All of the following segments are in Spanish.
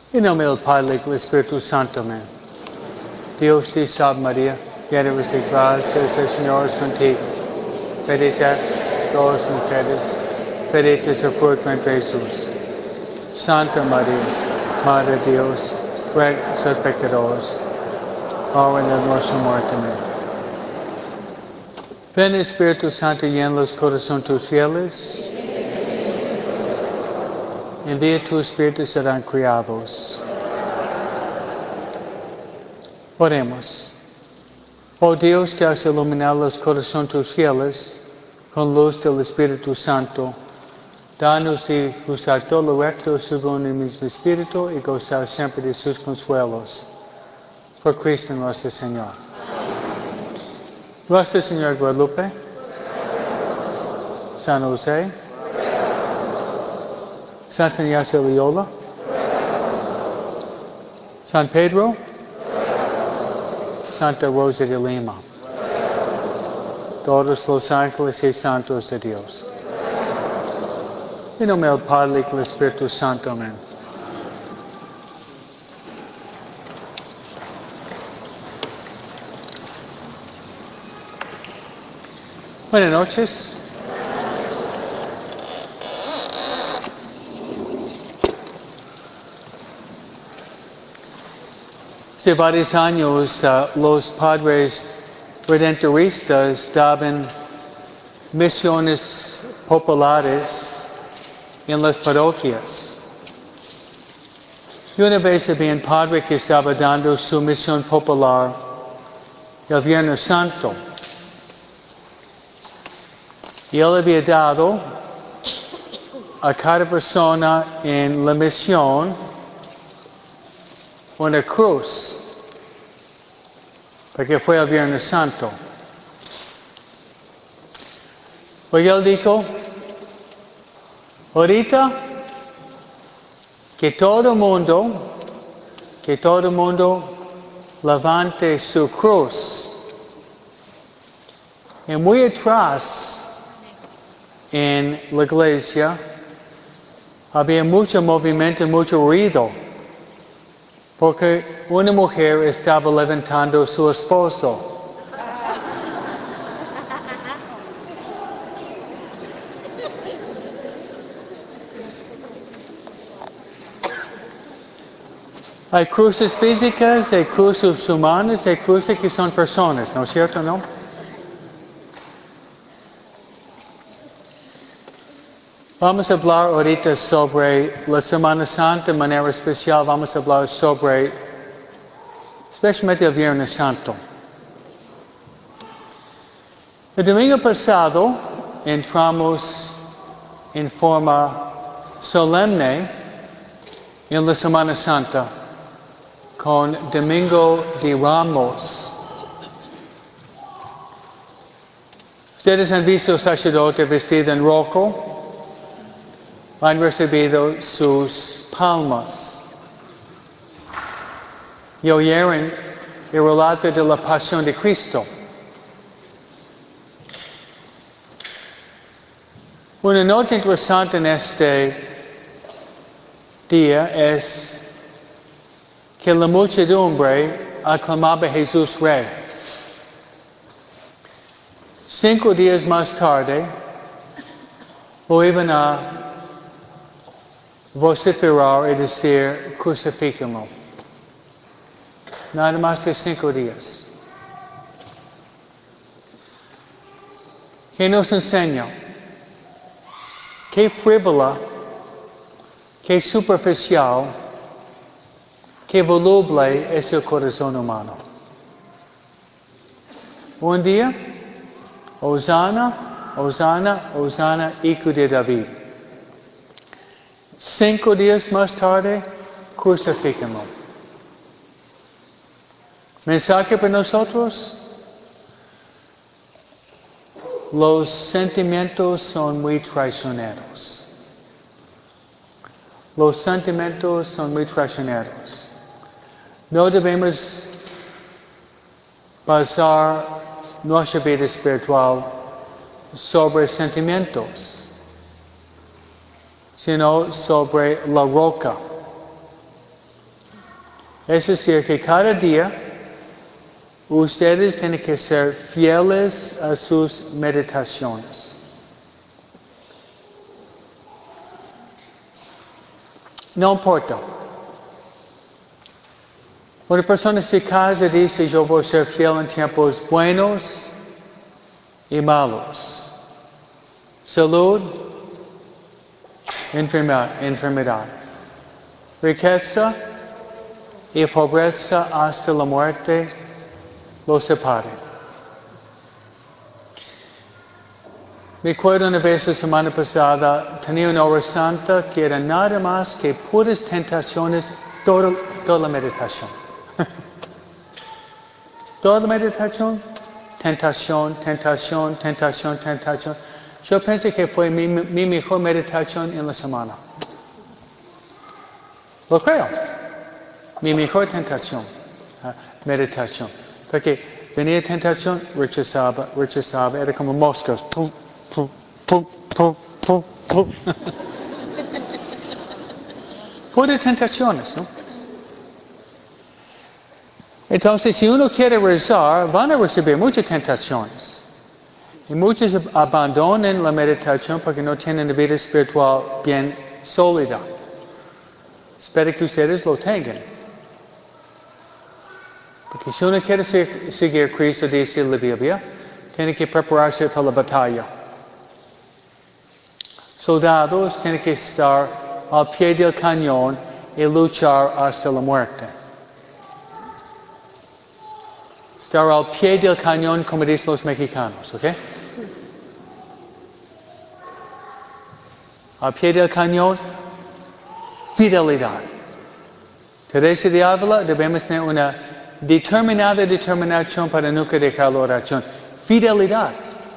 Em nome del Padre, del Espíritu Santo, amén. Dios te salve María, llena eres de gracia, el Señor es contigo. Bendita todas las mujeres, bendito es el fruto de tu vientre Jesús. Santa María, Madre de Dios, ruega por los pecadores, ahora y en nuestra muerte. Amén. Ven Espíritu Santo, llena los corazones de tus fieles. Envía tu Espíritu y serán criados. Oremos. Oh Dios, que has iluminado los corazones de tus fieles con luz del Espíritu Santo, danos de gustar todo lo recto según el mismo Espíritu y gozar siempre de sus consuelos. Por Cristo nuestro Señor. Nuestra Señora Guadalupe, San José, Santa Ignacia de Loyola, San Pedro, Santa Rosa de Lima, todos los ángeles y santos de Dios. En nombre del Padre y del Espíritu Santo. Amén. Buenas noches. Hace varios años los padres redentoristas daban misiones populares en las parroquias. Y una vez había un padre que estaba dando su misión popular el Viernes Santo. Y él había dado a cada persona en la misión una cruz, porque fue el Viernes Santo. Pues él dijo, ahorita que todo el mundo levante su cruz. Y muy atrás en la iglesia había mucho movimiento, mucho ruido, porque una mujer estaba levantando a su esposo. Hay cruces físicas, hay cruces humanas, hay cruces que son personas, ¿no es cierto, no? Vamos a hablar ahorita sobre la Semana Santa de manera especial. Vamos a hablar sobre, especialmente el Viernes Santo. El domingo pasado entramos en forma solemne en la Semana Santa con Domingo de Ramos. Ustedes han visto al sacerdote vestido en rojo. Han recibido sus palmas y oyeron el relato de la pasión de Cristo. Una nota interesante en este día es que la muchedumbre aclamaba a Jesús Rey. 5 días más tarde, lo iban a vociferar y decir, crucifíquenlo. Nada más que 5 días. ¿Qué nos enseña? Qué frívola, qué superficial, qué voluble es el corazón humano. Un día, Hosanna, Hosanna, Hosanna, hijo de David. 5 días más tarde, crucifíquenlo. Mensaje para nosotros. Los sentimientos son muy traicioneros. Los sentimientos son muy traicioneros. No debemos basar nuestra vida espiritual sobre sentimientos, sino sobre la roca. Es decir, que cada día ustedes tienen que ser fieles a sus meditaciones. No importa. Una persona se casa y dice, yo voy a ser fiel en tiempos buenos y malos. Salud, enfermedad. Riqueza y pobreza hasta la muerte los separen. Me acuerdo una vez la semana pasada, tenía una hora santa que era nada más que puras tentaciones, toda la meditación. Toda la meditación, tentación. Yo pensé que fue mi mejor meditación en la semana. Lo creo. Mi mejor meditación. Porque venía tentación, rechazaba, era como moscas. Pum. Puras tentaciones, ¿no? Entonces, si uno quiere rezar, van a recibir muchas tentaciones. Y muchos abandonan la meditación porque no tienen una vida espiritual bien sólida. Espero que ustedes lo tengan. Porque si uno quiere seguir a Cristo, dice la Biblia, tiene que prepararse para la batalla. Soldados tienen que estar al pie del cañón y luchar hasta la muerte. Estar al pie del cañón, como dicen los mexicanos, ¿ok? Al pie del cañón, fidelidad. Teresa de Ávila, debemos tener una determinación para nunca dejar la oración. Fidelidad.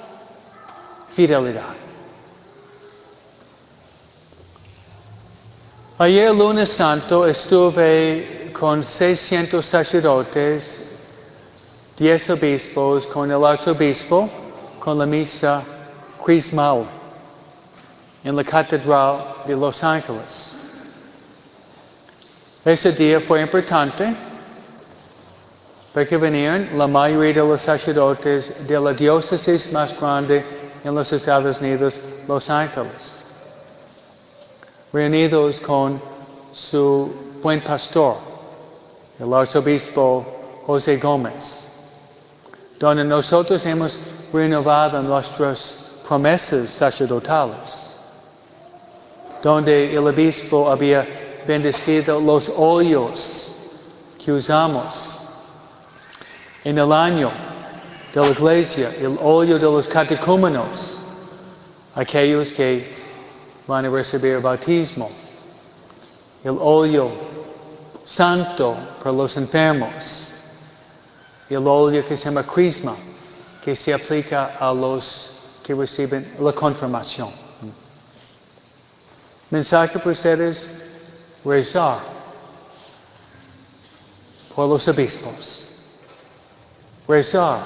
Ayer, lunes santo, estuve con 600 sacerdotes, 10 obispos, con el arzobispo, con la misa crismal en la Catedral de Los Ángeles. Ese día fue importante porque venían la mayoría de los sacerdotes de la diócesis más grande en los Estados Unidos, Los Ángeles, reunidos con su buen pastor, el arzobispo José Gómez, donde nosotros hemos renovado nuestras promesas sacerdotales, donde el obispo había bendecido los óleos que usamos en el año de la iglesia, el óleo de los catecúmenos, aquellos que van a recibir el bautismo, el óleo santo para los enfermos, el óleo que se llama crisma, que se aplica a los que reciben la confirmación. Mensaje para ustedes, rezar por los obispos, rezar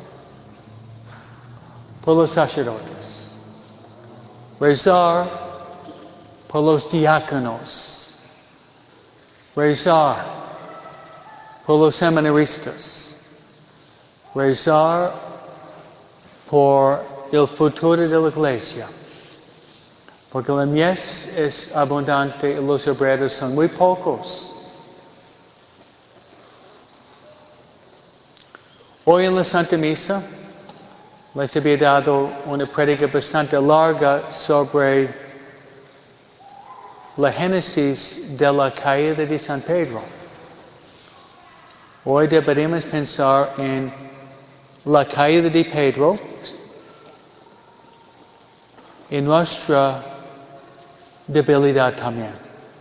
por los sacerdotes, rezar por los diáconos, rezar por los seminaristas, rezar por el futuro de la iglesia, porque la mies es abundante y los obreros son muy pocos. Hoy en la Santa Misa les había dado una prédica bastante larga sobre la génesis de la caída de San Pedro. Hoy deberíamos pensar en la caída de Pedro y nuestra debilidad también.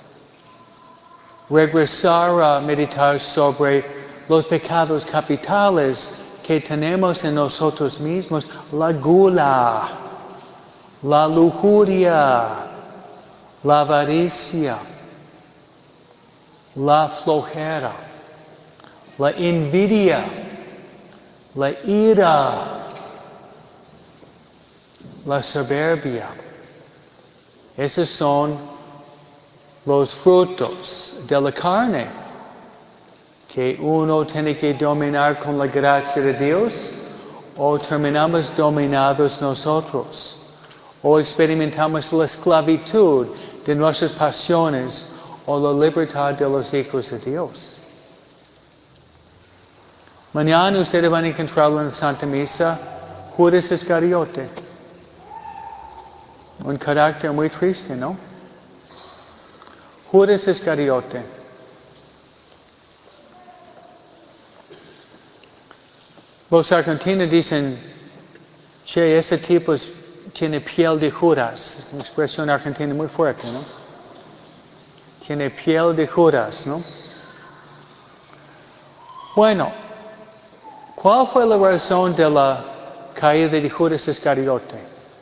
Regresar a meditar sobre los pecados capitales que tenemos en nosotros mismos, la gula, la lujuria, la avaricia, la flojera, la envidia, la ira, la soberbia. Esos son los frutos de la carne. que uno tiene que dominar con la gracia de Dios, o terminamos dominados nosotros, o experimentamos la esclavitud de nuestras pasiones o la libertad de los hijos de Dios. Mañana ustedes van a encontrarlo en la Santa Misa, Judas Iscariote. Un carácter muy triste, ¿no? Judas Iscariote. Los argentinos dicen, che, ese tipo tiene piel de Judas. Es una expresión argentina muy fuerte, ¿no? Tiene piel de Judas, ¿no? Bueno, ¿cuál fue la razón de la caída de Judas Iscariote?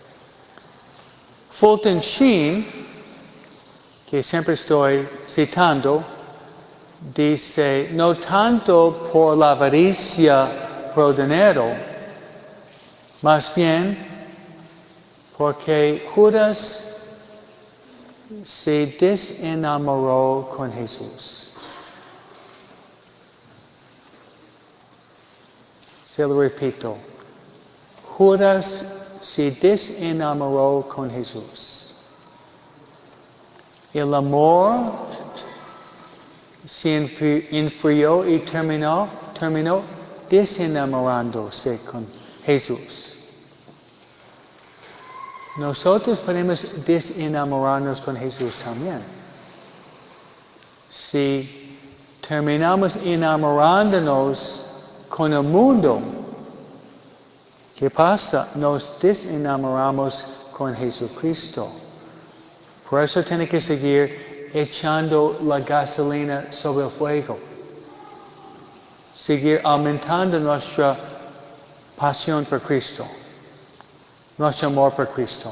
Fulton Sheen, que siempre estoy citando, dice, no tanto por la avaricia por dinero, más bien porque Judas se desenamoró con Jesús. Se lo repito. Judas se desenamoró con Jesús. El amor se enfrió y terminó desenamorándose con Jesús. Nosotros podemos desenamorarnos con Jesús también. Si terminamos enamorándonos con el mundo, ¿qué pasa? Nos desenamoramos con Jesucristo. Por eso tiene que seguir echando la gasolina sobre el fuego. Seguir aumentando nuestra pasión por Cristo. Nuestro amor por Cristo.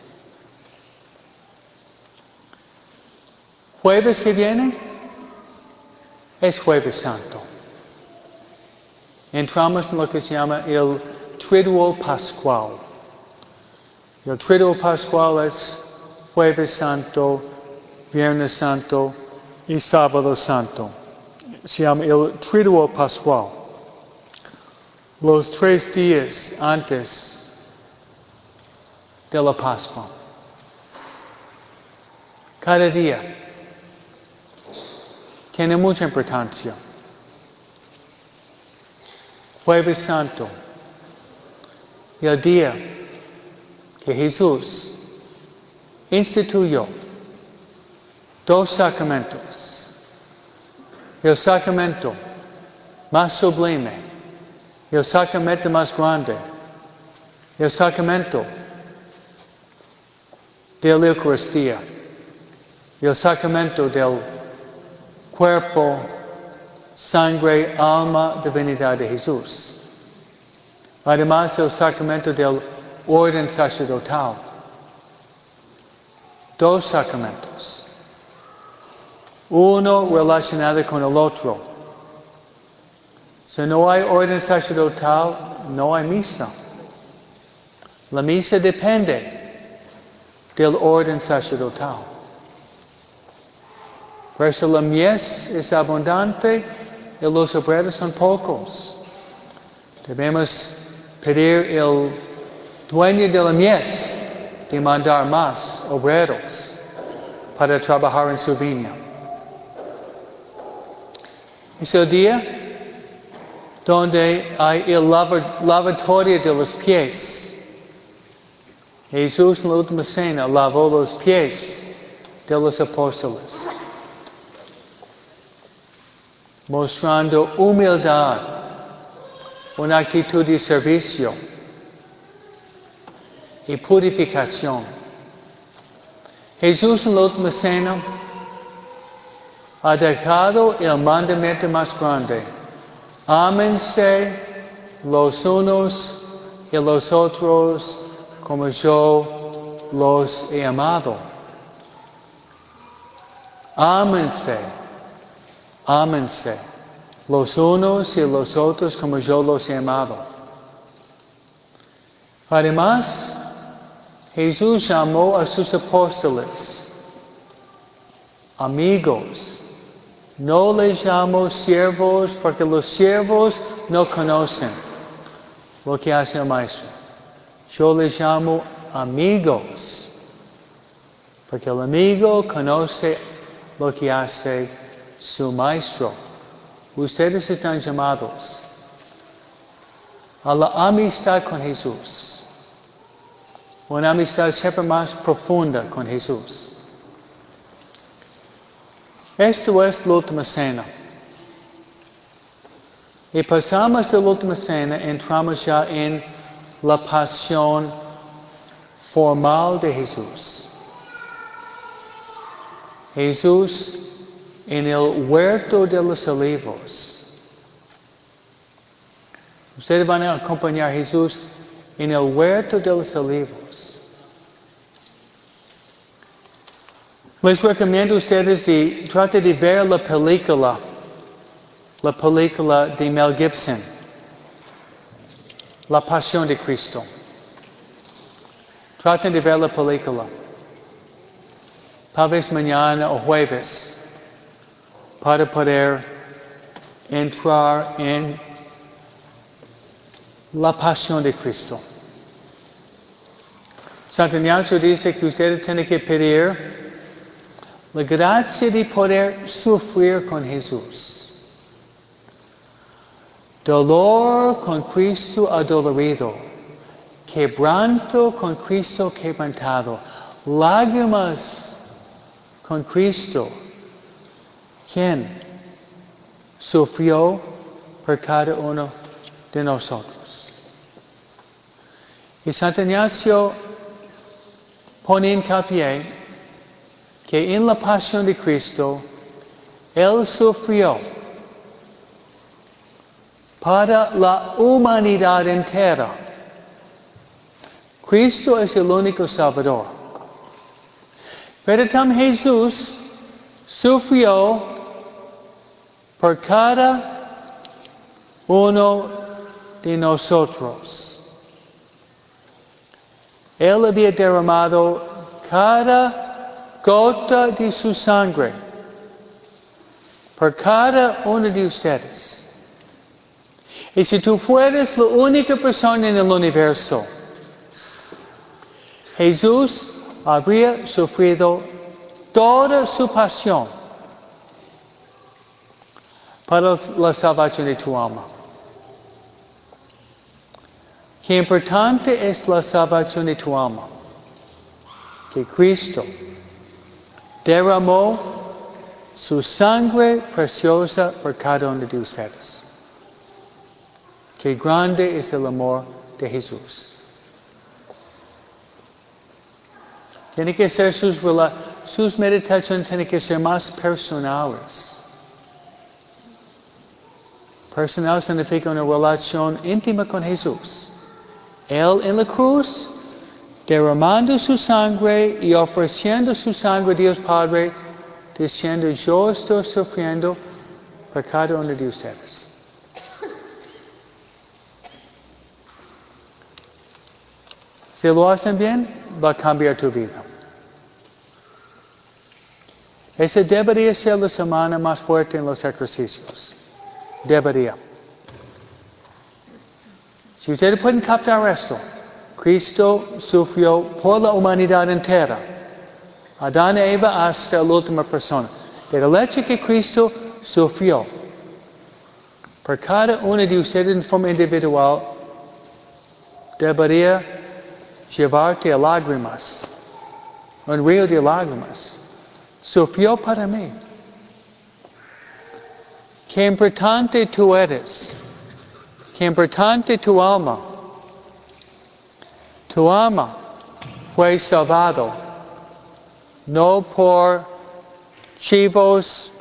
Jueves que viene es Jueves Santo. Entramos en lo que se llama el Triduo Pascual. El Triduo Pascual es Jueves Santo, Viernes Santo y Sábado Santo. Se llama el Triduo Pascual. Los 3 días antes de la Pascua. Cada día tiene mucha importancia. Jueves Santo, el día que Jesús instituyó 2 sacramentos. El sacramento más sublime, el sacramento más grande, el sacramento de la Eucaristía, el sacramento del cuerpo, sangre, alma, divinidad de Jesús. Además, el sacramento del orden sacerdotal. 2 sacramentos. Uno relacionado con el otro. Si no hay orden sacerdotal, no hay misa. La misa depende del orden sacerdotal. Por eso la mies es abundante y los obreros son pocos. Debemos pedir al dueño de la mies de mandar más obreros para trabajar en su viña. Es el día donde hay el lavatorio de los pies. Jesús en la última cena lavó los pies de los apóstoles, mostrando humildad, una actitud de servicio y purificación. Jesús en la última cena ha dejado el mandamiento más grande. Ámense los unos y los otros como yo los he amado. Ámense los unos y los otros como yo los he amado. Además, Jesús llamó a sus apóstoles amigos No les llamo siervos porque los siervos no conocen lo que hace el maestro. Yo les llamo amigos porque el amigo conoce lo que hace su maestro. Ustedes están llamados a la amistad con Jesús. Una amistad siempre más profunda con Jesús. Esto es la última cena. Y pasamos de la última cena, entramos ya en la pasión formal de Jesús. Jesús en el huerto de los olivos. Ustedes van a acompañar a Jesús en el huerto de los olivos. Les recomiendo a ustedes traten de ver la película de Mel Gibson, La Pasión de Cristo. Traten de ver la película. Tal vez mañana o jueves, para poder entrar en la pasión de Cristo. Santo Ignacio dice que ustedes tienen que pedir la gracia de poder sufrir con Jesús. Dolor con Cristo adolorido. Quebranto con Cristo quebrantado. Lágrimas con Cristo. ¿Quién sufrió por cada uno de nosotros? Y Santo Ignacio pone hincapié que en la pasión de Cristo, Él sufrió para la humanidad entera. Cristo es el único Salvador. Pero también Jesús sufrió por cada uno de nosotros. Él había derramado cada gota de su sangre por cada uno de ustedes. Y si tú fueras la única persona en el universo, Jesús habría sufrido toda su pasión para la salvación de tu alma. Qué importante es la salvación de tu alma. Que Cristo derramó su sangre preciosa por cada uno de ustedes. Qué grande es el amor de Jesús. Tiene que ser sus meditaciones tienen que ser más personales. Personal significa una relación íntima con Jesús. Él en la cruz, derramando su sangre y ofreciendo su sangre a Dios Padre, diciendo, yo estoy sufriendo por cada uno de ustedes. Si lo hacen bien, va a cambiar tu vida. Esa debería ser la semana más fuerte en los ejercicios. Debería. Si ustedes pueden captar esto, Cristo sufrió por la humanidad entera. Adán y Eva hasta la última persona. Pero el hecho que Cristo sufrió por cada uno de ustedes en forma individual debería llevarte a lágrimas. Un río de lágrimas. Sufrió para mí. Qué importante tú eres. Qué importante tu alma. Tu alma fue salvado no por chivos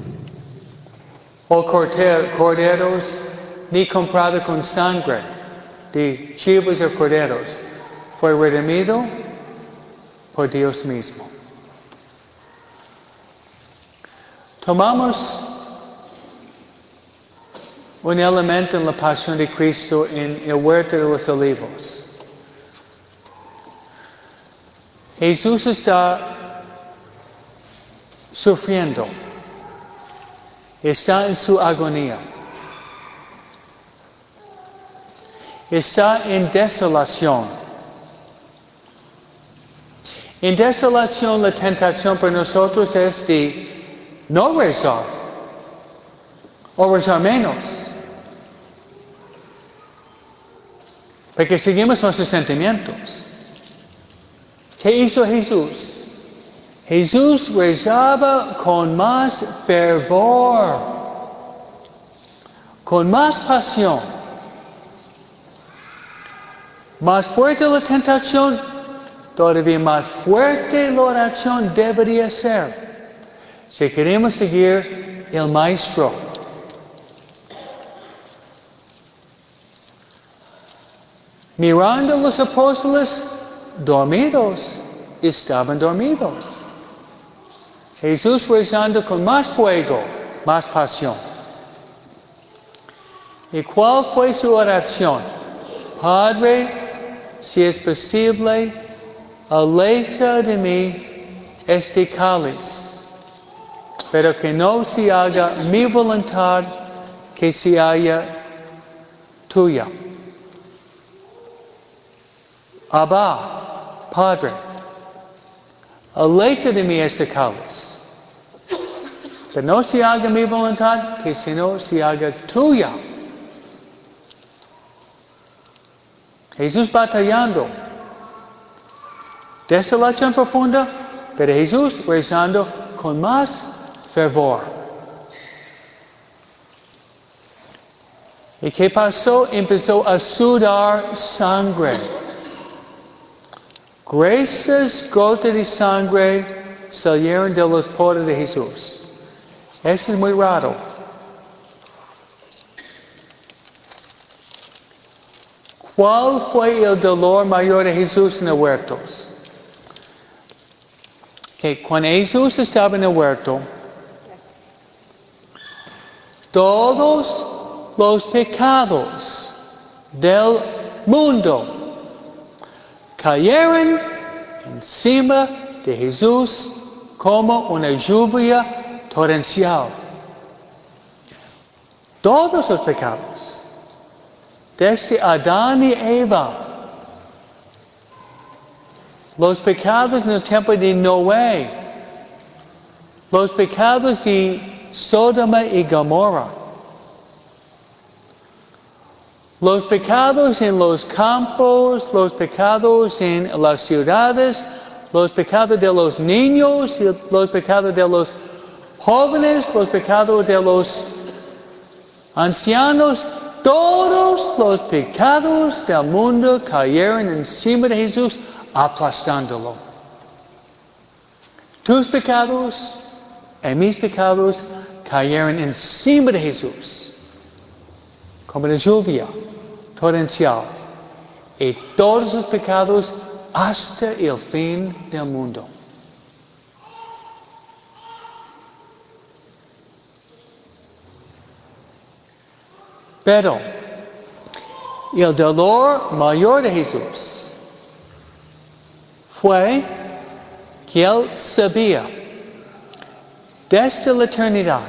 o corderos, ni comprado con sangre de chivos o corderos. Fue redimido por Dios mismo. Tomamos un elemento en la pasión de Cristo en el huerto de los olivos. Jesús está sufriendo Está en su agonía. Está en desolación. En desolación, la tentación para nosotros es de no rezar o rezar menos. Porque seguimos nuestros sentimientos. ¿Qué hizo Jesús? Jesús rezaba con más fervor, con más pasión. Más fuerte la tentación, todavía más fuerte la oración debería ser. Si queremos seguir el Maestro. Mirando a los apóstoles dormidos, estaban dormidos. Jesús rezando con más fuego, más pasión. ¿Y cuál fue su oración? Padre, si es posible, aleja de mí este cáliz, pero que no se haga mi voluntad, que se haga tuya. Abba, Padre, aleja de mí este cáliz, que no se haga mi voluntad, que sino se haga tuya. Jesús batallando. Desolación profunda, pero Jesús rezando con más fervor. ¿Y qué pasó? Empezó a sudar sangre. Gruesas gotas de sangre salieron de los poros de Jesús. Eso es muy raro. ¿Cuál fue el dolor mayor de Jesús en el huerto? Que cuando Jesús estaba en el huerto, todos los pecados del mundo cayeron encima de Jesús como una lluvia torrencial. Todos los pecados. Desde Adán y Eva. Los pecados en el tiempo de Noé. Los pecados de Sodoma y Gomorra. Los pecados en los campos, los pecados en las ciudades, los pecados de los niños, los pecados de los jóvenes, los pecados de los ancianos. Todos los pecados del mundo cayeron encima de Jesús, aplastándolo. Tus pecados y mis pecados cayeron encima de Jesús, como la lluvia torrencial. Y todos los pecados hasta el fin del mundo. Pero el dolor mayor de Jesús fue que Él sabía desde la eternidad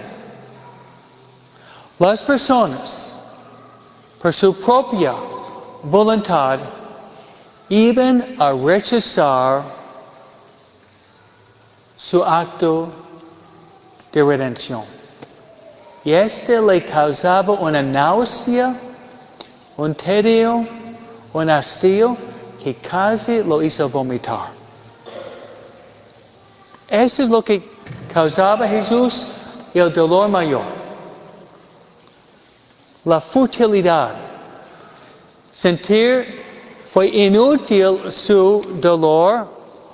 las personas por su propia voluntad iban a rechazar su acto de redención. Y este le causaba una náusea, un tedio, un hastío que casi lo hizo vomitar. Eso es lo que causaba a Jesús el dolor mayor. La futilidad. Sentir fue inútil su dolor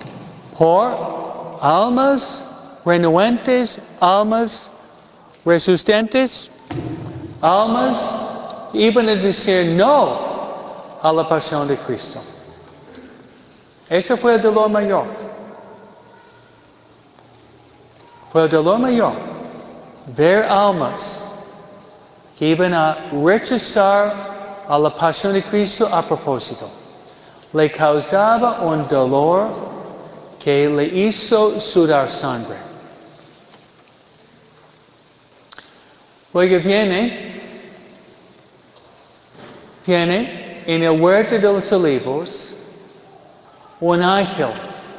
por almas renuentes, almas resistentes, almas iban a decir no a la pasión de Cristo. Ese fue el dolor mayor. Fue el dolor mayor. Ver almas que iban a rechazar a la pasión de Cristo a propósito. Le causaba un dolor que le hizo sudar sangre. Oiga, viene en el huerto de los olivos un ángel.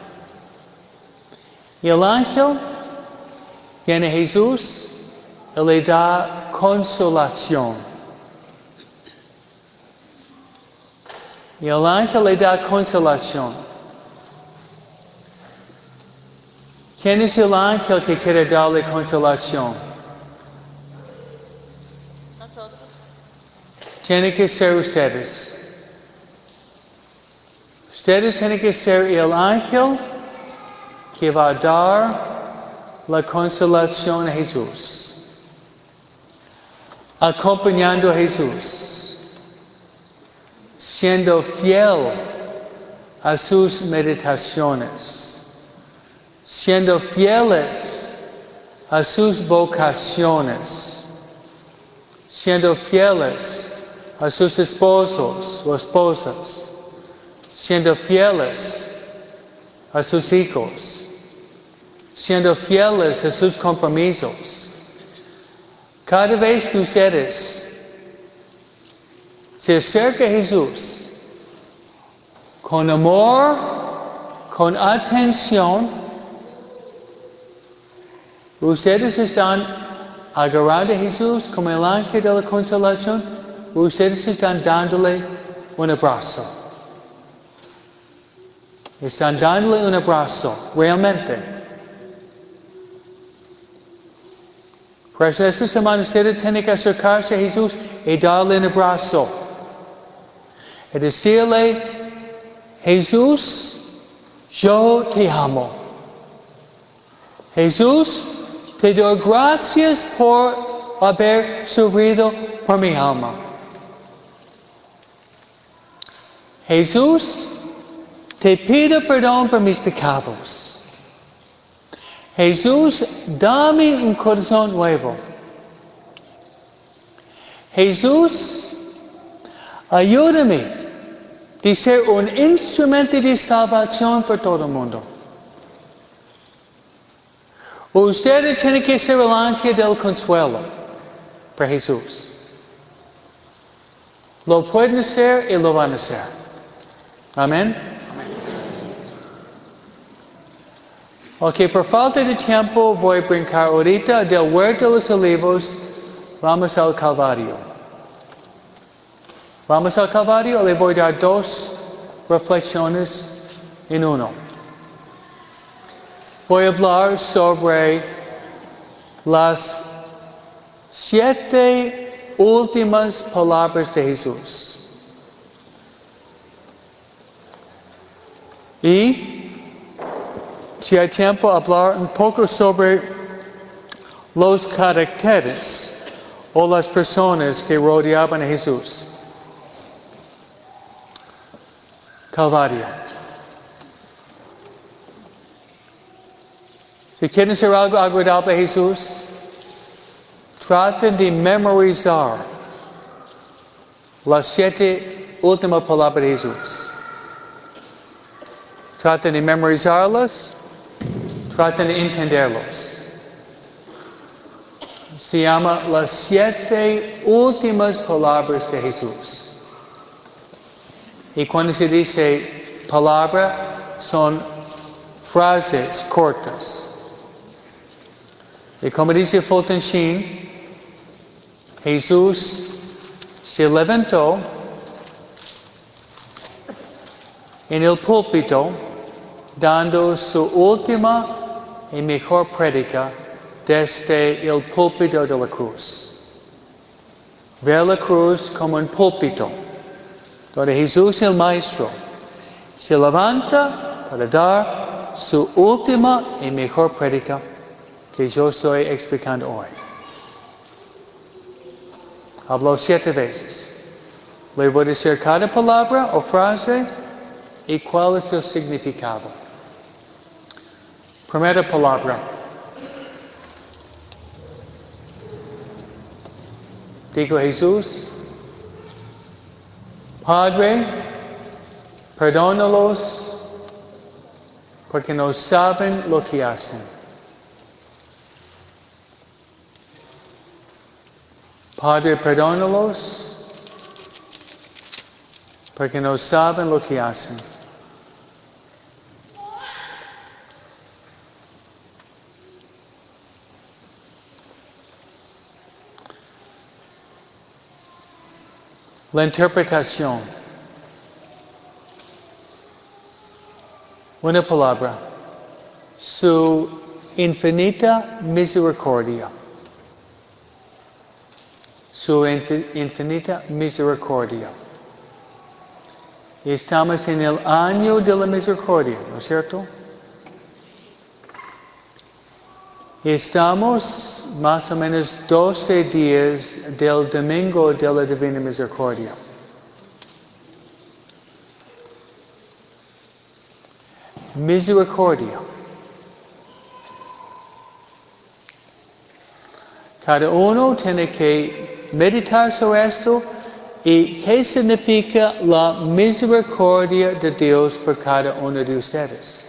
Y el ángel viene a Jesús y le da consolación. Y el ángel le da consolación. ¿Quién es el ángel que quiere darle consolación? Nosotros. Tiene que ser ustedes. Ustedes tienen que ser el ángel que va a dar la consolación a Jesús. Acompañando a Jesús. Siendo fiel a sus meditaciones. Siendo fieles a sus vocaciones. Siendo fieles a sus esposos o esposas. Siendo fieles a sus hijos. Siendo fieles a sus compromisos. Cada vez que ustedes se acercan a Jesús con amor, con atención, ustedes están agarrando a Jesús como el ángel de la consolación, ustedes están dándole un abrazo. Están dándole un abrazo, realmente. Por eso esta semana ustedes tienen que acercarse a Jesús y darle un abrazo. Y decirle, Jesús, yo te amo. Jesús, te doy gracias por haber sufrido por mi alma. Jesús, te pido perdón por mis pecados. Jesús, dame un corazón nuevo. Jesús, ayúdame a ser un instrumento de salvación por todo el mundo. Ustedes tienen que ser el ángel del consuelo para Jesús. Lo pueden ser y lo van a hacer. Amén. Ok, por falta de tiempo voy a brincar ahorita del huerto de los olivos. Vamos al Calvario. Vamos al Calvario, le voy a dar 2 reflexiones en uno. Voy a hablar sobre las 7 últimas palabras de Jesús. Y si hay tiempo, hablar un poco sobre los caracteres o las personas que rodeaban a Jesús. Calvario. Si quieren hacer algo agradable a Jesús, traten de memorizar las 7 últimas palabras de Jesús. Traten de memorizarlas. Traten de entenderlos. Se llama las 7 últimas palabras de Jesús. Y cuando se dice palabra, son frases cortas. Y como dice Fulton Sheen, Jesús se levantó en el púlpito dando su última y mejor prédica desde el púlpito de la cruz. Ve la cruz como un púlpito, donde Jesús el Maestro se levanta para dar su última y mejor prédica que yo estoy explicando hoy. Habló 7 veces. Le voy a decir cada palabra o frase y cuál es el significado. Primera palabra. Dijo Jesús, Padre, perdónalos porque no saben lo que hacen. Padre, perdónalos, porque no saben lo que hacen. La interpretación. Una palabra. Su infinita misericordia. Su infinita misericordia. Estamos en el año de la misericordia, ¿no es cierto? Estamos más o menos 12 días del domingo de la Divina Misericordia. Misericordia. Cada uno tiene que meditar sobre esto y qué significa la misericordia de Dios por cada uno de ustedes.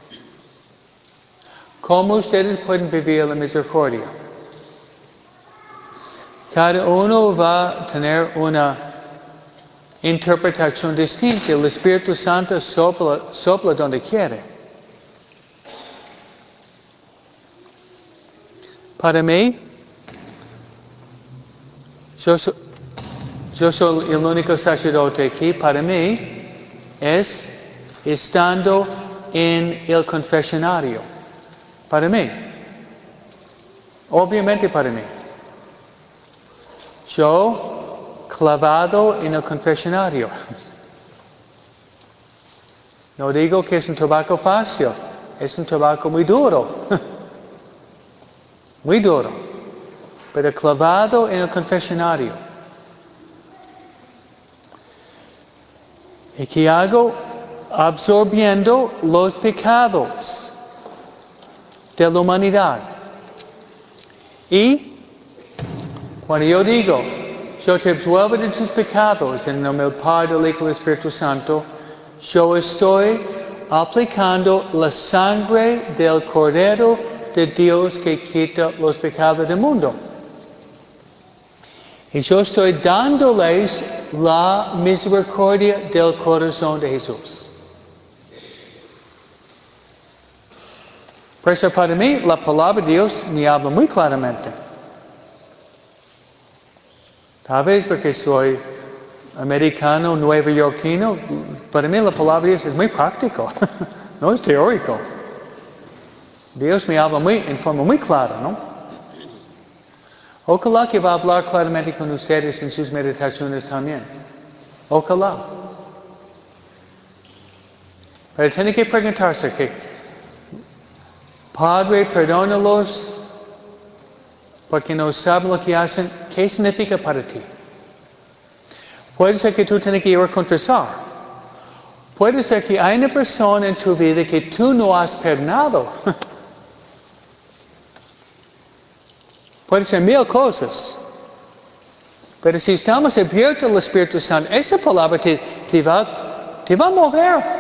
¿Cómo ustedes pueden vivir la misericordia? Cada uno va a tener una interpretación distinta. El Espíritu Santo sopla donde quiere. Para mí, yo soy el único sacerdote aquí. Para mí, es estando en el confesionario. Para mí. Obviamente para mí. Yo clavado en el confesionario. No digo que es un trabajo fácil. Es un trabajo muy duro. Muy duro. Pero clavado en el confesionario. ¿Y qué hago? Absorbiendo los pecados de la humanidad. Y cuando yo digo, yo te absuelvo de tus pecados en el nombre del Padre, del Hijo y del Espíritu Santo, yo estoy aplicando la sangre del Cordero de Dios que quita los pecados del mundo. Y yo estoy dándoles la misericordia del corazón de Jesús. Por eso para mí la palabra de Dios me habla muy claramente. Tal vez porque soy americano, nuevoyorquino, para mí la palabra de Dios es muy práctico, no es teórico. Dios me habla en forma muy clara, ¿no? Ojalá que va a hablar claramente con ustedes en sus meditaciones también. Ojalá. Pero tiene que preguntarse que Padre, perdónalos porque no saben lo que hacen. ¿Qué significa para ti? Puede ser que tú tienes que ir a confesar. Puede ser que hay una persona en tu vida que tú no has perdonado. Puede ser 1000 cosas. Pero si estamos abiertos al Espíritu Santo, esa palabra te va a mover.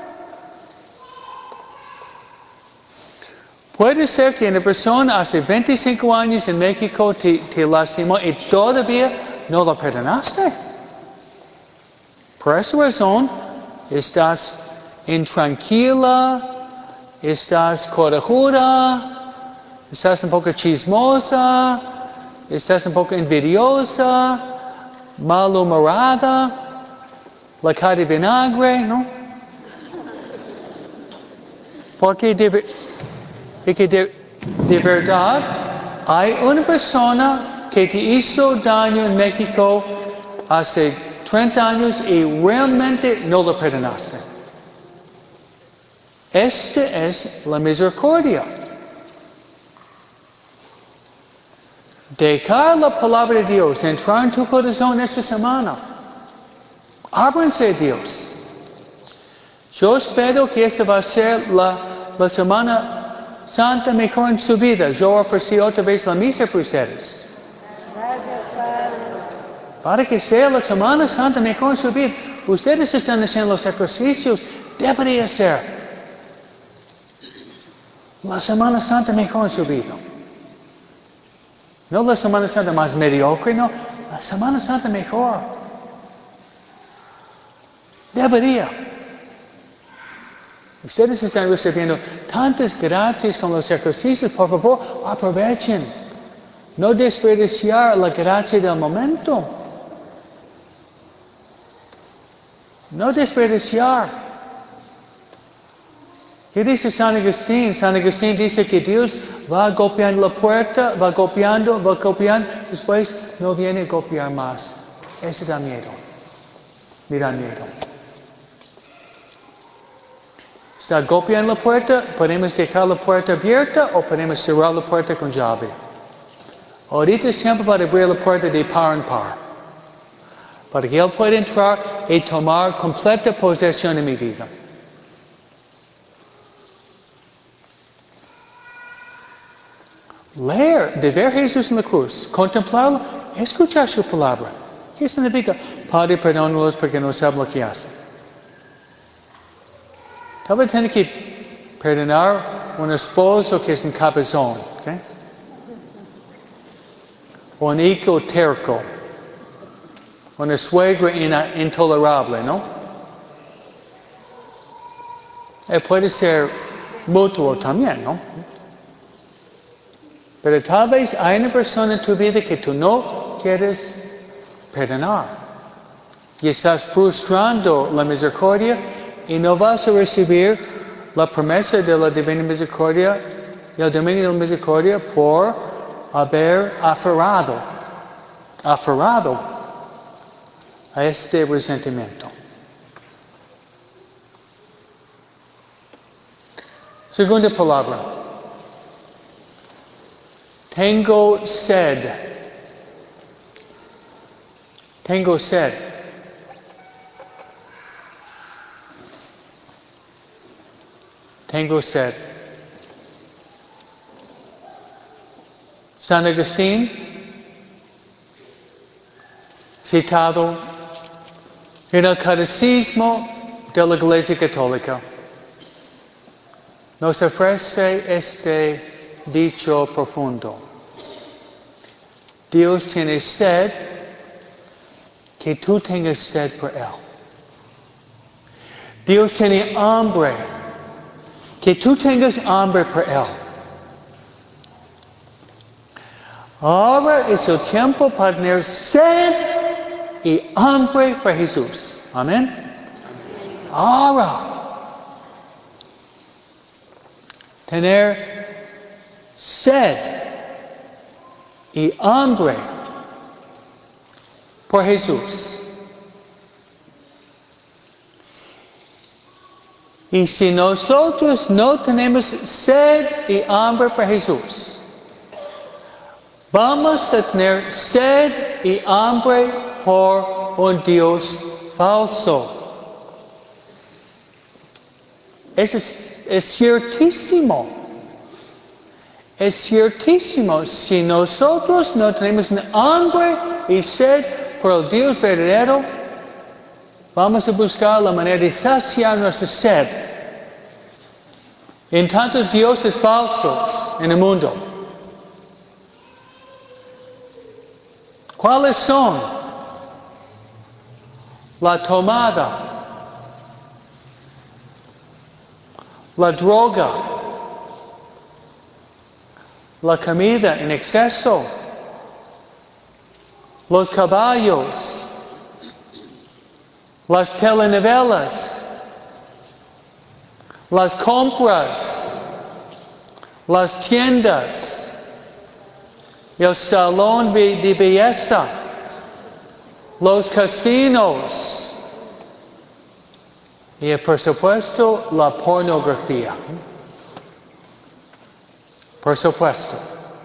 Puede ser que una persona hace 25 años en México te lastimó y todavía no lo perdonaste. Por esa razón, estás intranquila, estás corajuda, estás un poco chismosa, estás un poco envidiosa, malhumorada, la cara de vinagre, ¿no? Porque de verdad hay una persona que te hizo daño en México hace 30 años y realmente no lo perdonaste. Esta es la misericordia. Dejar la palabra de Dios entrar en tu corazón esta semana. Ábranse a Dios. Yo espero que esta va a ser la semana Santa mejor en su vida. Yo ofrecí otra vez la misa por ustedes. Gracias, Padre. Para que sea la Semana Santa mejor en su vida. Ustedes están haciendo los ejercicios. Debería ser la Semana Santa mejor en su vida. No la Semana Santa más mediocre, no. La Semana Santa mejor. Debería. Ustedes están recibiendo tantas gracias con los ejercicios. Por favor, aprovechen. No desperdiciar la gracia del momento. No desperdiciar. ¿Qué dice San Agustín? San Agustín dice que Dios va golpeando la puerta, va golpeando, después no viene a golpear más. Eso da miedo. Me da miedo. Está golpeando la puerta, podemos dejar la puerta abierta o podemos cerrar la puerta con llave. Ahorita es tiempo para abrir la puerta de par en par. Para que Él pueda entrar y tomar completa posesión de mi vida. Leer, de ver a Jesús en la cruz, contemplarlo, escuchar su palabra. ¿Qué significa? Padre, perdónalos porque no saben lo que hacen. Tal vez tiene que perdonar a un esposo que es un cabezón, ¿okay? O un hijo terco, una suegra intolerable, ¿no? Puede ser mutuo también, ¿no? Pero tal vez hay una persona en tu vida que tú no quieres perdonar. Y estás frustrando la misericordia y no vas a recibir la promesa de la divina misericordia y el dominio de la misericordia por haber aferrado a este resentimiento. Segunda palabra. Tengo sed. Tengo sed. Tengo sed. San Agustín, citado en el Catecismo de la Iglesia Católica, nos ofrece este dicho profundo. Dios tiene sed, que tú tengas sed por Él. Dios tiene hambre, que tú tengas hambre por Él. Ahora es el tiempo para tener sed y hambre por Jesús. Amén. Ahora, tener sed y hambre por Jesús. Y si nosotros no tenemos sed y hambre por Jesús, vamos a tener sed y hambre por un Dios falso. Eso es ciertísimo. Es ciertísimo. Si nosotros no tenemos hambre y sed por el Dios verdadero, vamos a buscar la manera de saciar nuestra sed en tantos dioses falsos en el mundo. ¿Cuáles son? La tomada, la droga, la comida en exceso, los caballos, las telenovelas, las compras, las tiendas, el salón de belleza, los casinos y por supuesto la pornografía. Por supuesto.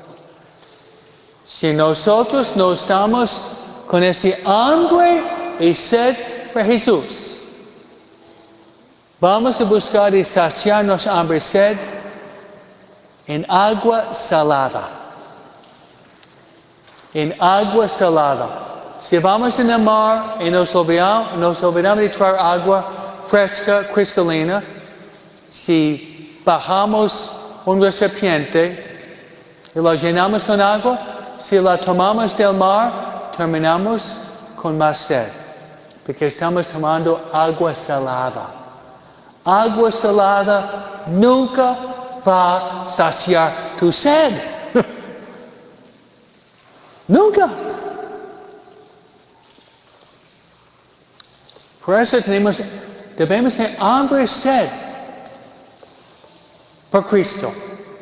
Si nosotros no estamos con ese hambre y sed por Jesús, vamos a buscar y saciar nuestra hambre y sed en agua salada. En agua salada. Si vamos en el mar y nos olvidamos de traer agua fresca, cristalina, si bajamos un recipiente y lo llenamos con agua, si la tomamos del mar, terminamos con más sed, porque estamos tomando agua salada. Agua salada nunca va a saciar tu sed. Nunca. Por eso debemos tener hambre y sed por Cristo.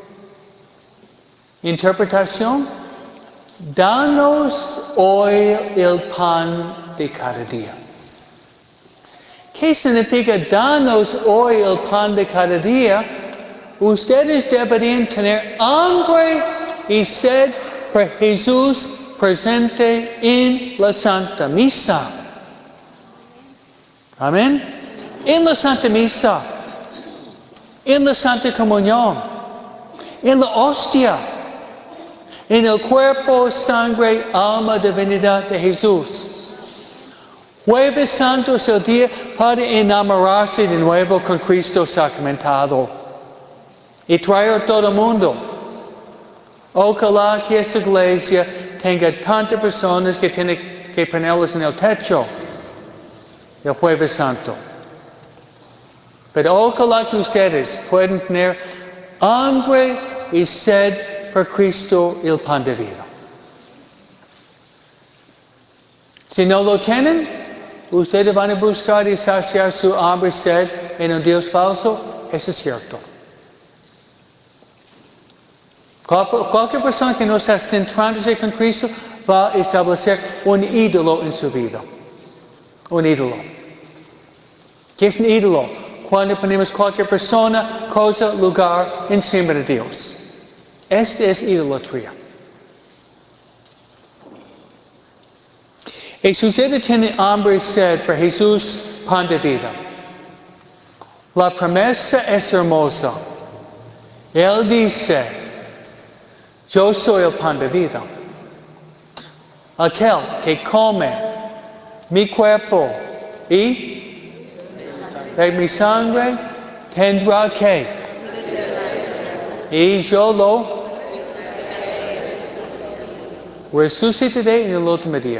Interpretación: danos hoy el pan de cada día. ¿Qué significa danos hoy el pan de cada día? Ustedes deberían tener hambre y sed por Jesús presente en la Santa Misa. Amén. En la Santa Misa, en la Santa Comunión, en la hostia, en el cuerpo, sangre, alma, divinidad de Jesús. Jueves Santo es el día para enamorarse de nuevo con Cristo sacramentado y traer a todo el mundo. Ojalá que esta iglesia tenga tantas personas que tienen que ponerlas en el techo el Jueves Santo. Pero ojalá que ustedes puedan tener hambre y sed por Cristo, el pan de vida. Si no lo tienen, ustedes van a buscar y saciar su hambre y sed en un Dios falso. Eso es cierto. Cualquier persona que no está centrándose con Cristo va a establecer un ídolo en su vida. Un ídolo. ¿Qué es un ídolo? Cuando ponemos cualquier persona, cosa, lugar encima de Dios. Esta es idolatría. Y si ustedes tienen hambre y sed por Jesús, pan de vida, la promesa es hermosa. Él dice: yo soy el pan de vida. Aquel que come mi cuerpo y de mi sangre tendrá que. Y yo lo resucitaré en el último día.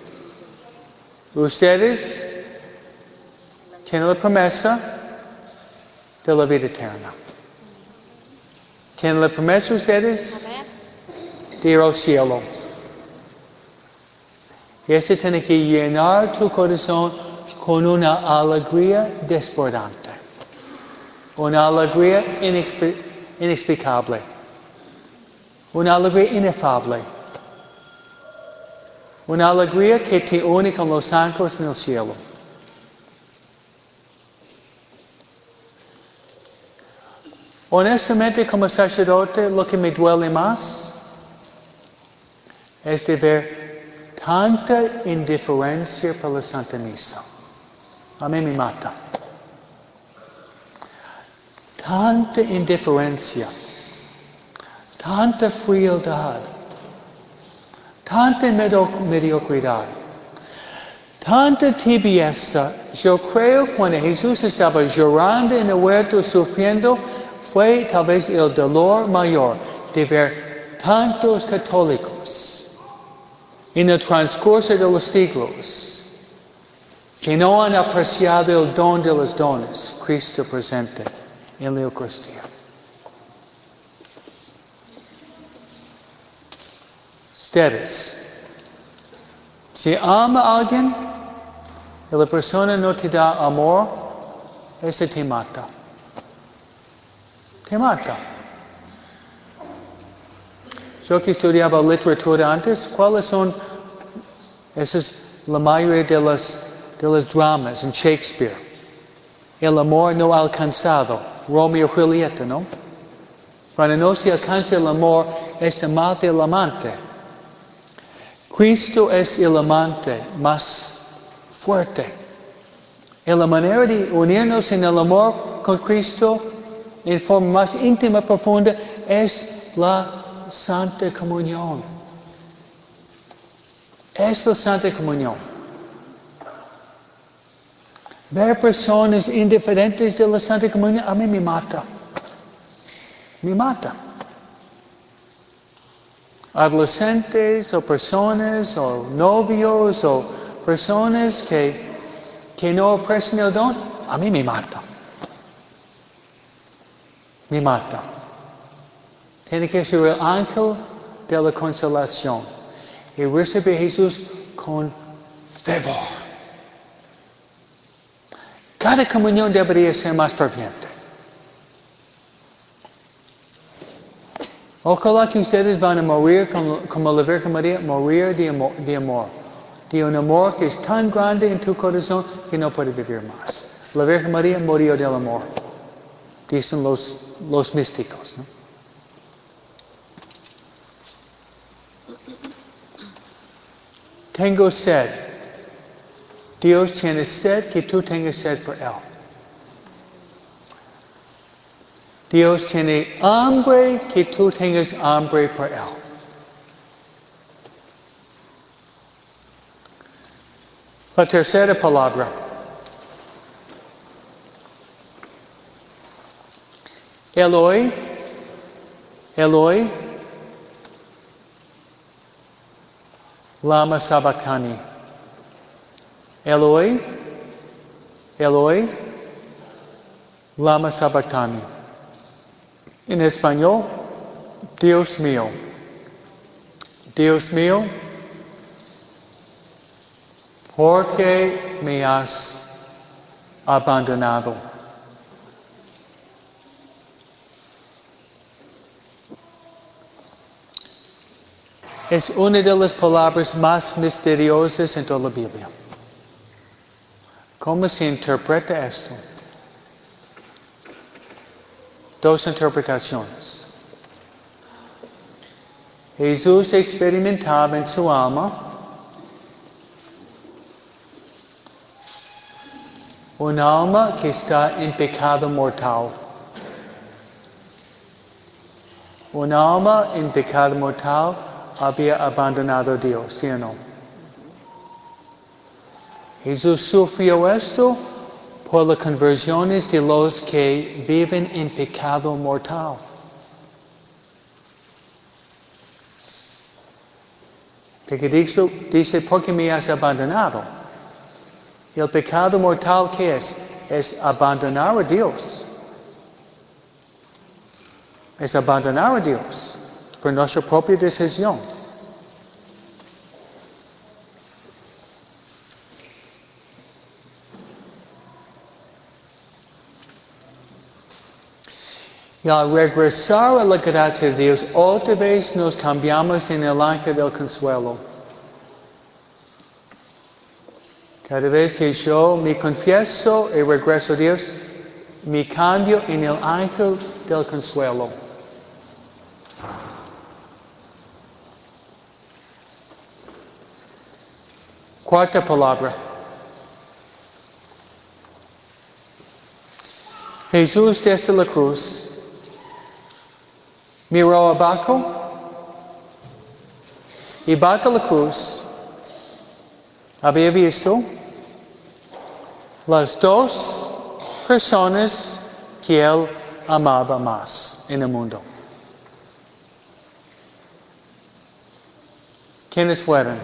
Ustedes tienen la promesa de la vida eterna. Tienen la promesa ustedes de ir al cielo. Y eso tiene que llenar tu corazón con una alegría desbordante. Una alegría inexplicable. Una alegría inefable. Una alegría que te une con los ángeles en el cielo. Honestamente, como sacerdote, lo que me duele más es de ver tanta indiferencia por la Santa Misa. A mí me mata. Tanta indiferencia, tanta frialdad, tanta mediocridad, tanta tibieza. Yo creo cuando Jesús estaba llorando en el huerto, sufriendo, fue tal vez el dolor mayor de ver tantos católicos en el transcurso de los siglos que no han apreciado el don de los dones, Cristo presente en la Eucaristía. Ustedes, si ama a alguien y la persona no te da amor, ese te mata. Te mata. Yo que estudiaba literatura antes, ¿cuáles son la mayoría de los dramas en Shakespeare? El amor no alcanzado, Romeo y Julieta, ¿no? Cuando no se alcanza el amor, es mata el amante. Cristo es el amante más fuerte. Y la manera de unirnos en el amor con Cristo en forma más íntima, profunda, es la Santa Comunión. Es la Santa Comunión. Ver personas indiferentes de la Santa Comunión, a mí me mata. Me mata. adolescentes o personas o novios o personas que no aprecian el don, a mí me mata. Me mata. Tiene que ser el ángel de la consolación y recibir a Jesús con fervor. Cada comunión debería ser más ferviente. Ojalá que ustedes van a morir como la Virgen María, morir de amor. De un amor que es tan grande en tu corazón que no puede vivir más. La Virgen María murió del amor. Dicen los místicos, ¿no? Tengo sed. Dios tiene sed que tú tengas sed por Él. Dios tiene hambre que tú tengas hambre por Él. La tercera palabra. Eloi, Eloi, lama sabachthani. Eloi, Eloi, lama sabachthani. En español, Dios mío, ¿por qué me has abandonado? Es una de las palabras más misteriosas en toda la Biblia. ¿Cómo se interpreta esto? Dos interpretaciones. Jesús experimentaba en su alma un alma que está en pecado mortal. Un alma en pecado mortal había abandonado a Dios, ¿sí o no? Jesús sufrió esto por las conversiones de los que viven en pecado mortal. Porque dice, ¿por qué me has abandonado? Y el pecado mortal, ¿qué es? Es abandonar a Dios. Es abandonar a Dios por nuestra propia decisión. Y al regresar a la gracia de Dios, otra vez nos cambiamos en el ángel del consuelo. Cada vez que yo me confieso y regreso a Dios, me cambio en el ángel del consuelo. Cuarta palabra. Jesús desde la cruz miró abajo y bajo la cruz había visto las dos personas que Él amaba más en el mundo. ¿Quiénes fueron?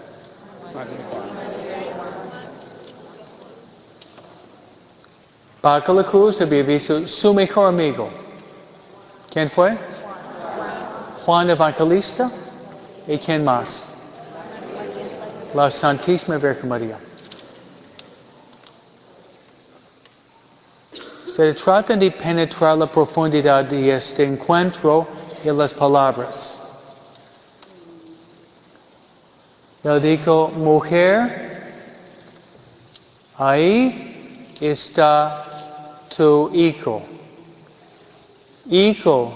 Bajo la cruz había visto su mejor amigo. ¿Quién fue? Juan Evangelista. ¿Y quién más? La Santísima Virgen María. Se trata de penetrar la profundidad de este encuentro en las palabras. Él dijo, mujer, ahí está tu hijo. Hijo,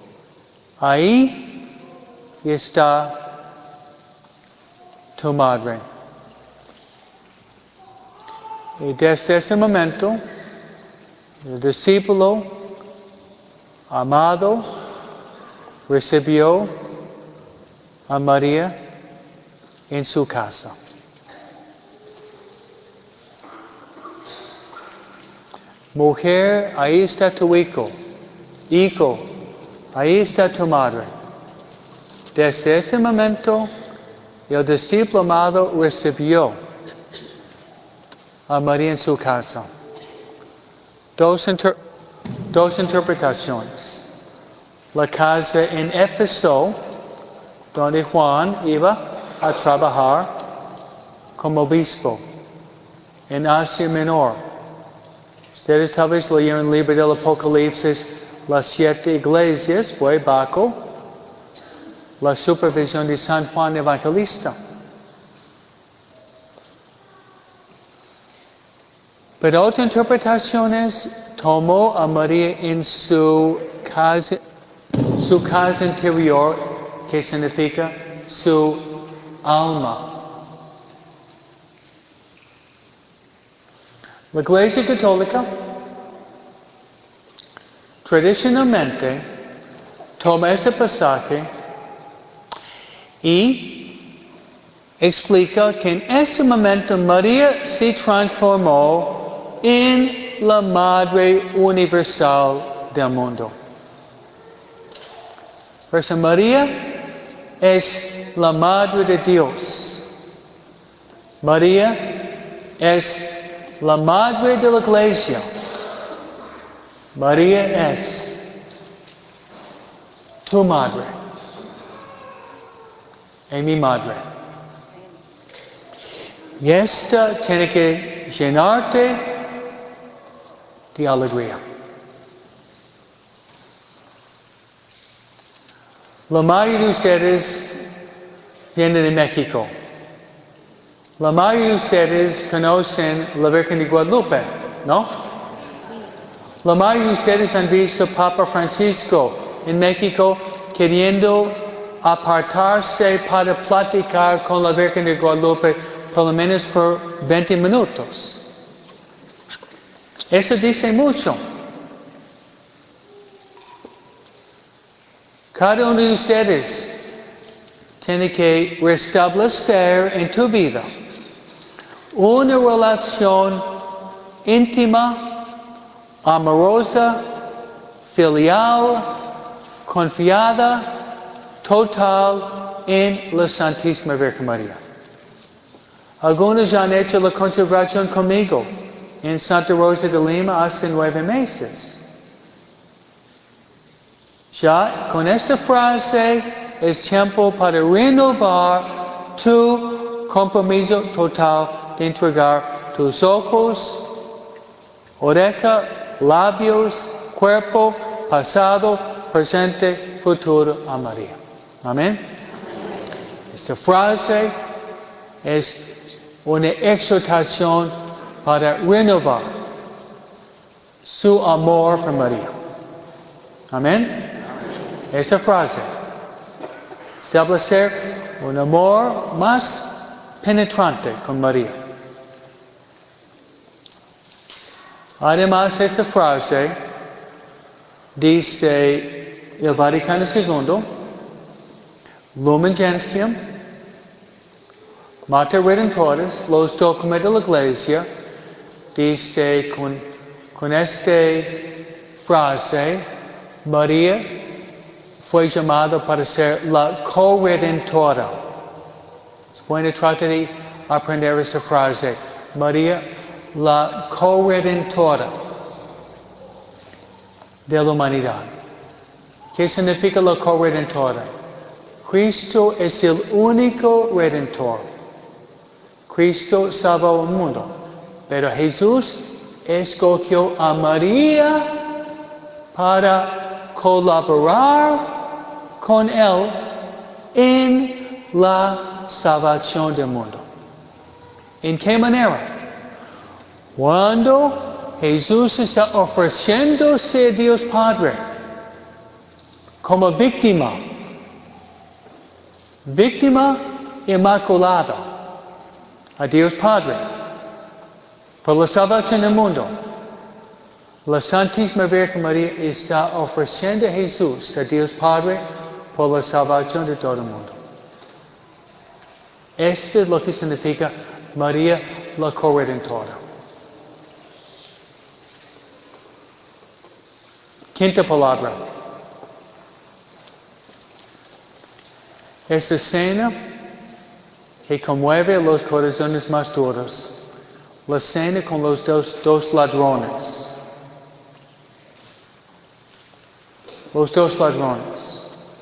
ahí está tu madre. Y desde ese momento, el discípulo amado recibió a María en su casa. Mujer, ahí está tu hijo. Hijo, ahí está tu madre. Desde este momento, el discípulo amado recibió a María en su casa. Dos interpretaciones. La casa en Éfeso, donde Juan iba a trabajar como obispo en Asia Menor. Ustedes tal vez leyeron el libro del Apocalipsis, las 7 iglesias fue bajo la supervisión de San Juan Evangelista. Pero otra interpretación es, tomó a María en su casa interior, que significa su alma. La Iglesia Católica tradicionalmente toma ese pasaje y explica que en ese momento María se transformó en la Madre Universal del mundo. Por eso María es la Madre de Dios. María es la Madre de la Iglesia. María es tu madre y mi madre. Y esta tiene que llenarte de alegría. La mayoría de ustedes vienen de México. La mayoría de ustedes conocen la Virgen de Guadalupe, ¿no? La mayoría de ustedes han visto al Papa Francisco en México queriendo apartarse para platicar con la Virgen de Guadalupe por lo menos por 20 minutos. Eso dice mucho. Cada uno de ustedes tiene que restablecer en tu vida una relación íntima, amorosa, filial, confiada, total en la Santísima Virgen María. Algunos ya han hecho la consagración conmigo en Santa Rosa de Lima hace 9 meses. Ya con esta frase es tiempo para renovar tu compromiso total de entregar tus ojos, oreja, labios, cuerpo, pasado, presente, futuro a María. Amén. Esta frase es una exhortación para renovar su amor por María. Amén. Esa frase. Establecer un amor más penetrante con María. Además, esta frase dice el Vaticano II, Lumen Gentium, Mater Redentores, los documentos de la Iglesia, dice con esta frase, María fue llamada para ser la corredentora. Es bueno tratar de aprender esa frase. María, la corredentora de la humanidad. ¿Qué significa la corredentora? Cristo es el único redentor. Cristo salvó el mundo. Pero Jesús escogió a María para colaborar con Él en la salvación del mundo. ¿En qué manera? Cuando Jesús está ofreciéndose a Dios Padre como víctima inmaculada a Dios Padre por la salvación del mundo. La Santísima Virgen María está ofreciendo a Jesús, a Dios Padre, por la salvación de todo el mundo. Esto es lo que significa María la corredentora. Quinta palabra. Esa cena que conmueve los corazones más duros. La cena con los dos ladrones. Los dos ladrones.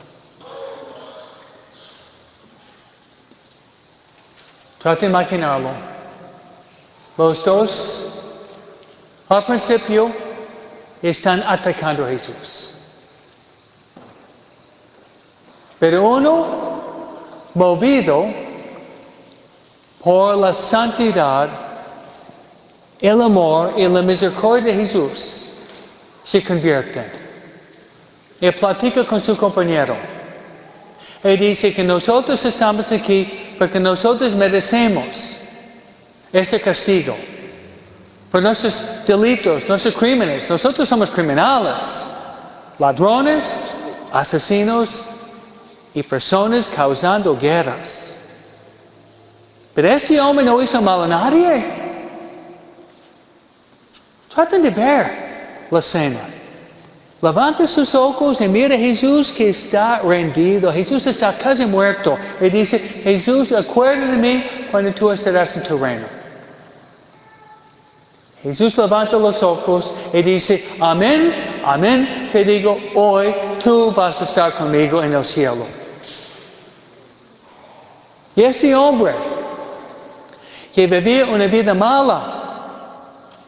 Trata de imaginarlo. Los dos, al principio, están atacando a Jesús. Pero uno, movido por la santidad, el amor y la misericordia de Jesús, se convierte. Y platica con su compañero. Y dice que nosotros estamos aquí porque nosotros merecemos ese castigo. Por nuestros delitos, nuestros crímenes. Nosotros somos criminales, ladrones, asesinos y personas causando guerras. Pero este hombre no hizo mal a nadie. Traten de ver la cena. Levanta sus ojos y mira a Jesús que está rendido. Jesús está casi muerto. Y dice, Jesús, acuérdate de mí cuando tú estarás en tu reino. Jesús levanta los ojos y dice, amén, amén, te digo, hoy tú vas a estar conmigo en el cielo. Y este hombre, que vivía una vida mala,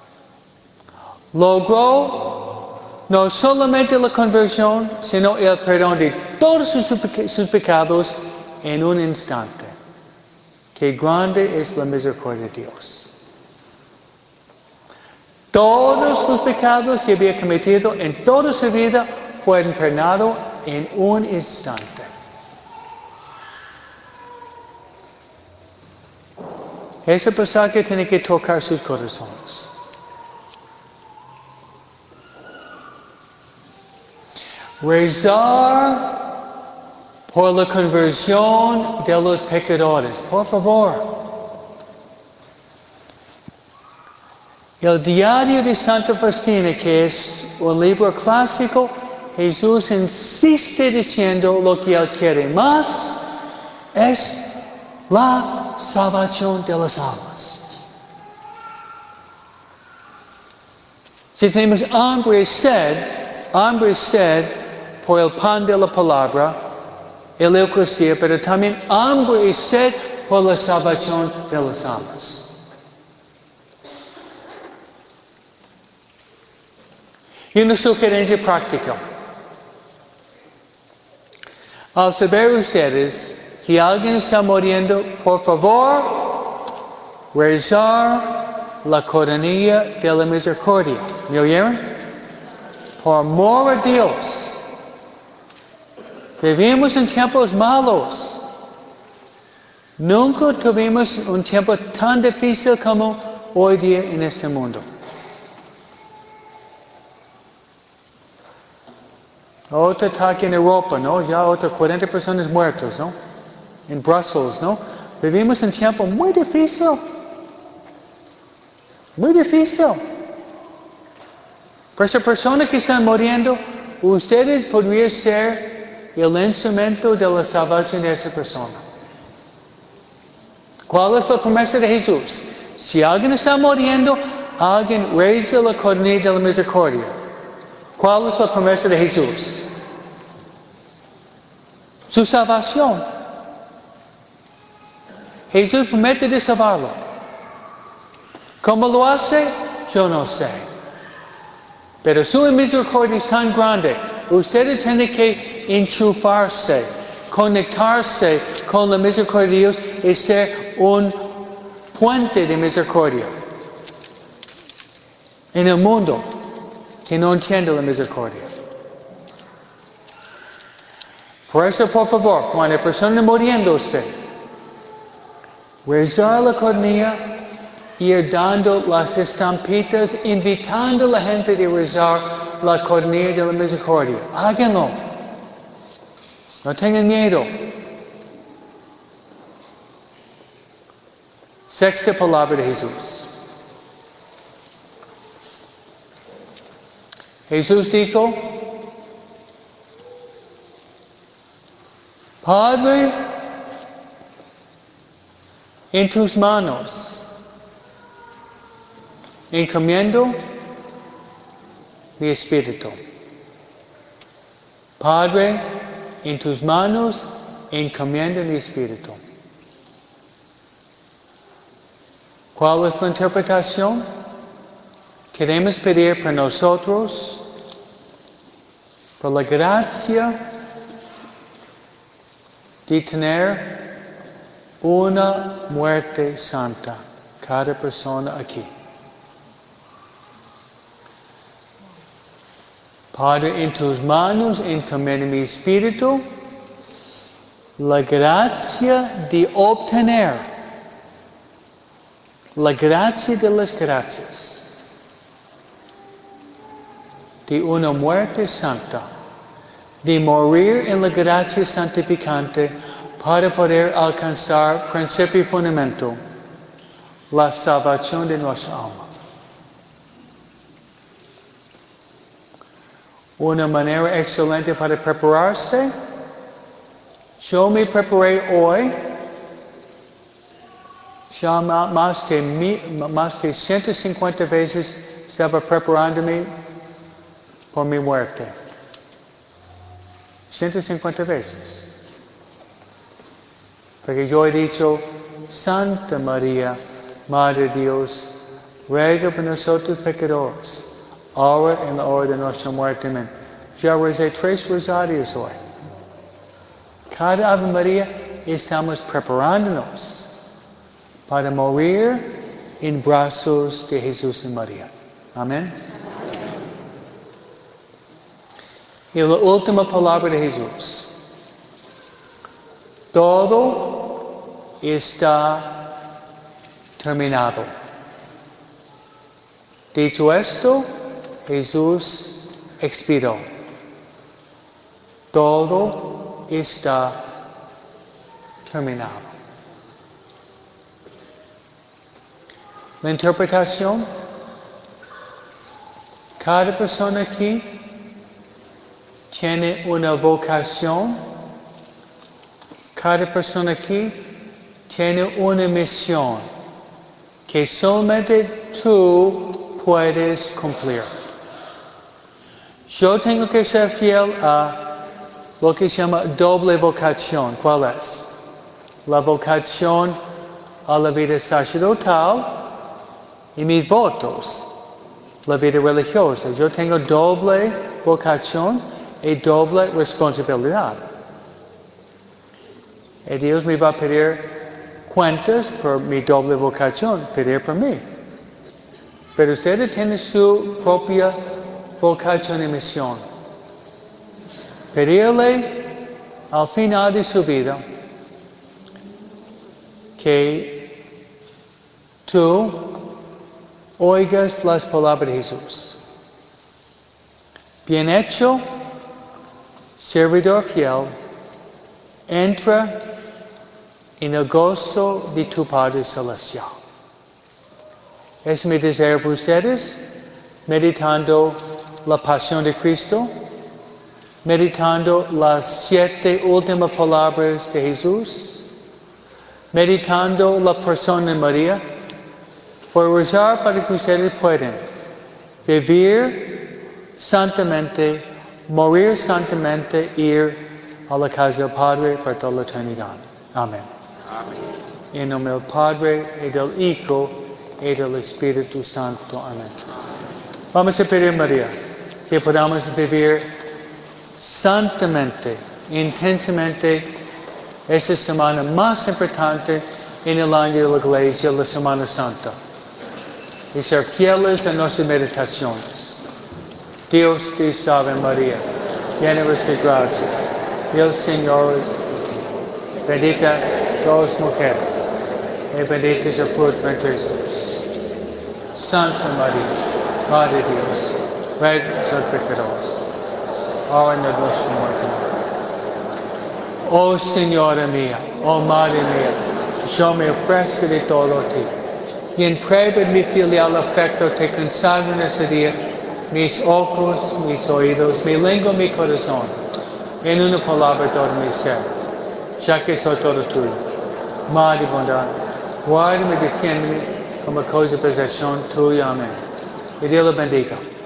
logró no solamente la conversión, sino el perdón de todos sus pecados en un instante. Qué grande es la misericordia de Dios. Todos los pecados que había cometido en toda su vida fueron perdonados en un instante. Ese pasaje tiene que tocar sus corazones. Rezar por la conversión de los pecadores. Por favor. El Diario de Santa Faustina, que es un libro clásico, Jesús insiste diciendo lo que Él quiere más es la salvación de las almas. Si tenemos hambre y sed por el pan de la palabra, el Eucaristía, pero también hambre y sed por la salvación de las almas. Y una sugerencia práctica. Al saber ustedes que alguien está muriendo, por favor, rezar la coronilla de la misericordia. ¿Me oyeron? Por amor a Dios. Vivimos en tiempos malos. Nunca tuvimos un tiempo tan difícil como hoy día en este mundo. Otro ataque en Europa, ¿no? Ya otras 40 personas muertas, ¿no? En Bruselas, ¿no? Vivimos en tiempo muy difícil. Muy difícil. Por esa persona que está muriendo, ustedes podrían ser el instrumento de la salvación de esa persona. ¿Cuál es la promesa de Jesús? Si alguien está muriendo, alguien reza la coronilla de la misericordia. ¿Cuál es la promesa de Jesús? Su salvación. Jesús promete de salvarlo. ¿Cómo lo hace? Yo no sé. Pero su misericordia es tan grande. Ustedes tienen que enchufarse, conectarse con la misericordia de Dios y ser un puente de misericordia en el mundo que no entiende la misericordia. Por eso, por favor, cuando hay personas muriéndose, rezar la coronilla, ir dando las estampitas, invitando a la gente a rezar la coronilla de la misericordia. Háganlo. No tengan miedo. Sexta palabra de Jesús. Jesús dijo, Padre, en tus manos encomiendo mi espíritu. Padre, en tus manos encomiendo mi espíritu. ¿Cuál es la interpretación? Queremos pedir por nosotros, por la gracia de tener una muerte santa, cada persona aquí. Padre, en tus manos encomiendo mi espíritu, la gracia de obtener, la gracia de las gracias, de una muerte santa, de morir en la gracia santificante para poder alcanzar principio y fundamento, la salvación de nuestra alma. Una manera excelente para prepararse. Yo me preparé hoy, ya más que 150 veces estaba preparándome por mi muerte. 150 veces. Porque yo he dicho, Santa María, Madre de Dios, ruega por nosotros pecadores, ahora en la hora de nuestra muerte. Amén. Ya recé 3 rosarios hoy. Cada Ave María estamos preparándonos para morir en brazos de Jesús y María. Amén. Y la última palabra de Jesús. Todo está terminado. Dicho esto, Jesús expiró. Todo está terminado. La interpretación. Cada persona aquí tiene una vocación. Cada persona aquí tiene una misión que solamente tú puedes cumplir. Yo tengo que ser fiel a lo que se llama doble vocación. ¿Cuál es? La vocación a la vida sacerdotal y mis votos, la vida religiosa. Yo tengo doble vocación y doble responsabilidad. Y Dios me va a pedir cuentas por mi doble vocación, pedir por mí. Pero ustedes tienen su propia vocación y misión. Pedirle al final de su vida que tú oigas las palabras de Jesús. Bien hecho, servidor fiel, entra en el gozo de tu Padre Celestial. Es mi deseo para ustedes, meditando la pasión de Cristo, meditando las 7 últimas palabras de Jesús, meditando la persona de María, por rezar para que ustedes puedan vivir santamente, morir santamente, ir a la casa del Padre para toda la eternidad. Amén. Amén. En nombre del Padre, y del Hijo, y del Espíritu Santo. Amén. Vamos a pedir, María, que podamos vivir santamente, intensamente, esta semana más importante en el año de la Iglesia, la Semana Santa. Y ser fieles a nuestras meditaciones. Dios te salve María, llena eres de gracias. El Señor es bendita todas las mujeres, y bendito es el fruto de tu Jesús. Santa María, Madre de Dios, ruega por nosotros pecadores, ahora en nuestra muerte. Oh Señora mía, oh Madre mía, yo me ofrezco de todo a ti. Y en prueba de mi filial afecto te consagro en ese día mis ojos, mis oídos, mi lengua, mi corazón, en una palabra todo mi ser. ya que soy todo tuyo. Madre de bondad, guárdame y defiéndeme como cosa de posesión tuya. Amén. Y Dios lo bendiga.